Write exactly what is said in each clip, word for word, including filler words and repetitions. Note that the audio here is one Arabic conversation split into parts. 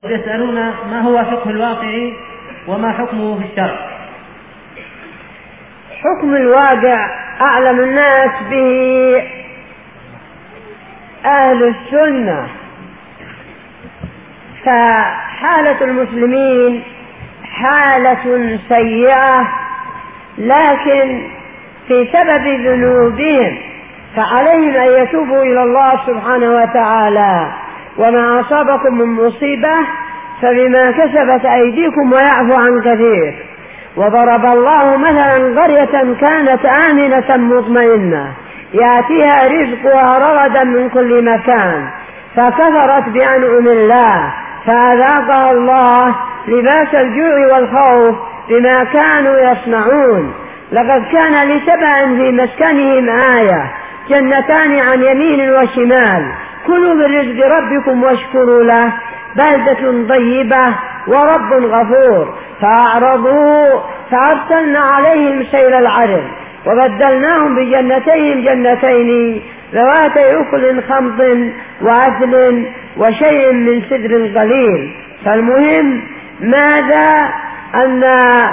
يسألون ما هو فقه الواقع وما حكمه في الشرع؟ حكم الواقع أعلم الناس به أهل السنة، فحالة المسلمين حالة سيئة، لكن في سبب ذنوبهم فعليهم أن يتوبوا إلى الله سبحانه وتعالى. وما أصابكم من مصيبة فبما كسبت أيديكم ويعفو عن كثير. وضرب الله مثلا قرية كانت آمنة مطمئنة يأتيها رزقها رغدا من كل مكان فكفرت بأنعم الله فأذاقها الله لباس الجوع والخوف بما كانوا يصنعون. لقد كان لسبأ في مسكنهم آية، جنتان عن يمين وشمال، كلوا من رزق ربكم واشكروا له بلدة طيبة ورب غفور. فأعرضوا فأرسلنا عليهم سيل العرم وبدلناهم بجنتين جنتين ذواتي أكل خمط وعسل وشيء من سدر قليل. فالمهم ماذا؟ أن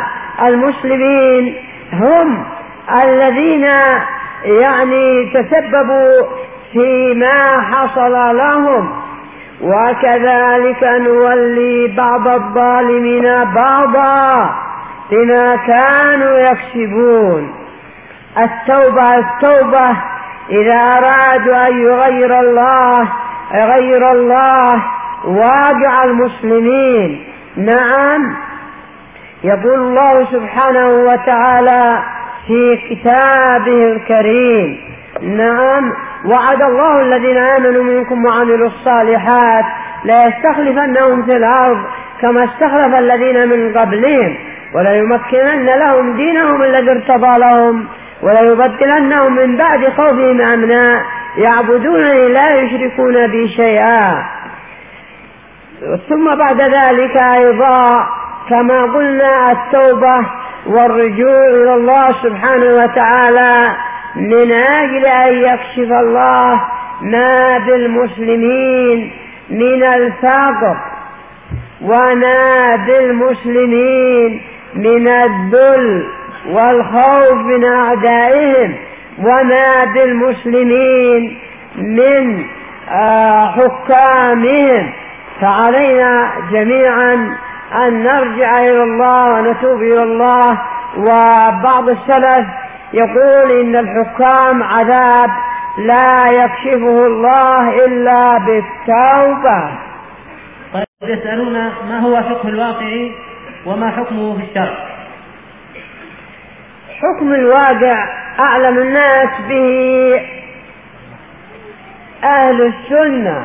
المسلمين هم الذين يعني تسببوا فيما حصل لهم، وكذلك نولي بعض الظالمين بعضا بما كانوا يكسبون. التوبة التوبة إذا أرادوا أن يغير الله يغير الله واقع المسلمين. نعم، يقول الله سبحانه وتعالى في كتابه الكريم: نعم، وعد الله الذين آمنوا منكم وعملوا الصالحات لا يستخلفنهم في الأرض كما استخلف الذين من قبلهم وليمكنن لهم دينهم الذي ارتضى لهم وليبدلنهم من بعد خوفهم أمنا يعبدونني لا يشركون بي شيئا. ثم بعد ذلك أيضا كما قلنا التوبة والرجوع إلى الله سبحانه وتعالى من أجل أن يكشف الله ما بالمسلمين من الفقر وما بالمسلمين من الذل والخوف من أعدائهم وما بالمسلمين من حكامهم. فعلينا جميعا أن نرجع إلى الله ونتوب إلى الله. وبعض السلف يقول إن الحكام عذاب لا يكشفه الله إلا بالتوبة. يسألون ما هو فقه الواقع وما حكمه في الشرع؟ حكم الواقع أعلم الناس به أهل السنة،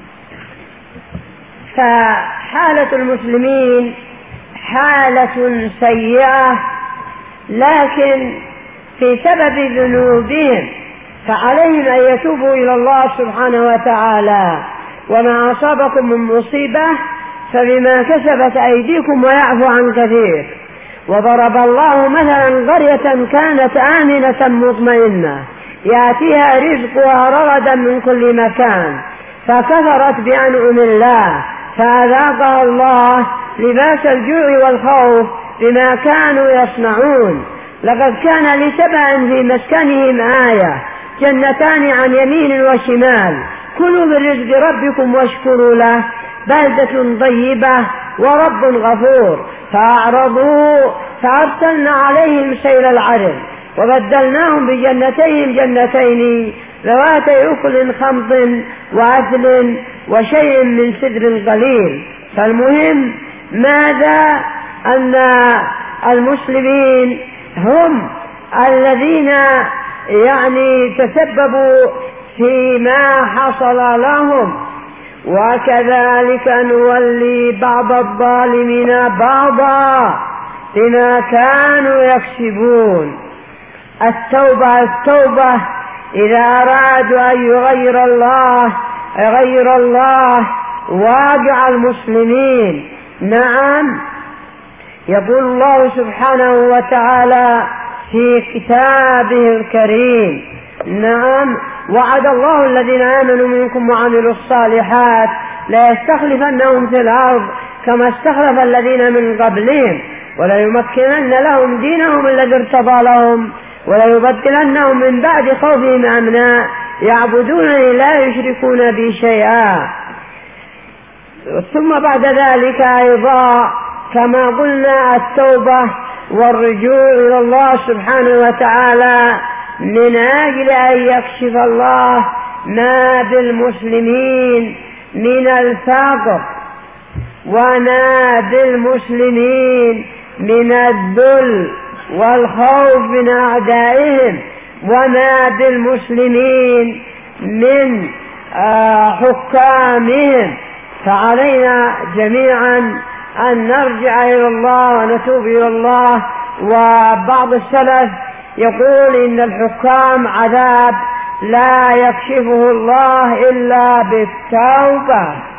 فحالة المسلمين حالة سيئة، لكن في سبب ذنوبهم فعليهم أن يتوبوا إلى الله سبحانه وتعالى. وما أصابكم من مصيبة فبما كسبت أيديكم ويعفو عن كثير. وضرب الله مثلا قرية كانت آمنة مطمئنة يأتيها رزقها رغدا من كل مكان فكفرت بأنعم الله فأذاقها الله لباس الجوع والخوف بما كانوا يصنعون. لقد كان لسبأ في مسكنهم آية، جنتان عن يمين وشمال، كلوا من رزق ربكم واشكروا له بلدة طيبة ورب غفور. فأعرضوا فأرسلنا عليهم سيل العرم وبدلناهم بجنتين جنتين ذواتي أكل خمط وعسل وشيء من سدر قليل. فالمهم ماذا؟ أن المسلمين هم الذين يعني تسببوا فيما حصل لهم، وكذلك نولي بعض الظالمين بعضا بما كانوا يكسبون. التوبة التوبة إذا أرادوا أن يغير الله يغير الله واقع المسلمين. نعم، يقول الله سبحانه وتعالى في كتابه الكريم: نعم، وعد الله الذين آمنوا منكم وعملوا الصالحات ليستخلفنهم في الأرض كما استخلف الذين من قبلهم وليمكنن لهم دينهم الذي ارتضى لهم وليبدلنهم من بعد خوفهم أمنا يعبدونني لا يشركون بي شيئا. ثم بعد ذلك أيضا كما قلنا التوبة والرجوع إلى الله سبحانه وتعالى من أجل أن يكشف الله ما بالمسلمين من الفقر وما بالمسلمين من الذل والخوف من أعدائهم وما بالمسلمين من حكامهم. فعلينا جميعا أن نرجع إلى الله ونتوب إلى الله. وبعض السلف يقول إن الحكام عذاب لا يكشفه الله إلا بالتوبة.